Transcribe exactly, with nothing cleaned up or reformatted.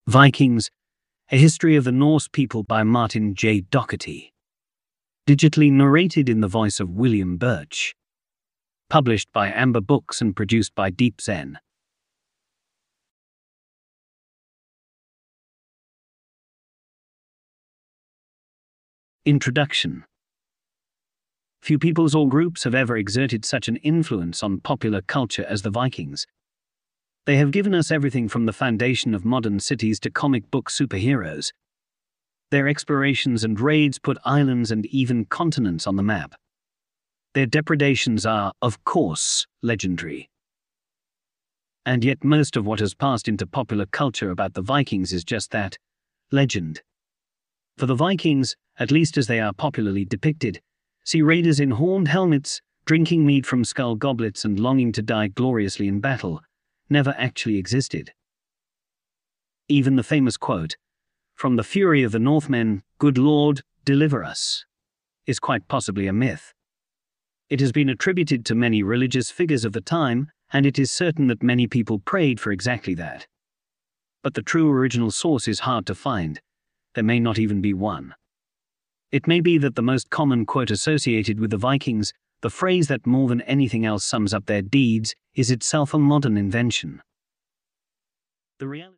Vikings, A History of the Norse People by Martin J. Docherty. Digitally narrated in the voice of William Birch. Published by Amber Books and produced by Deep Zen. Introduction. Few peoples or groups have ever exerted such an influence on popular culture as the Vikings. They have given us everything from the foundation of modern cities to comic book superheroes. Their explorations and raids put islands and even continents on the map. Their depredations are, of course, legendary. And yet most of what has passed into popular culture about the Vikings is just that, legend. For the Vikings, at least as they are popularly depicted, see raiders in horned helmets, drinking mead from skull goblets and longing to die gloriously in battle, never actually existed. Even the famous quote, "From the fury of the Northmen, good Lord, deliver us," is quite possibly a myth. It has been attributed to many religious figures of the time, and it is certain that many people prayed for exactly that. But the true original source is hard to find. There may not even be one. It may be that the most common quote associated with the Vikings, the phrase that more than anything else sums up their deeds, is itself a modern invention. The reality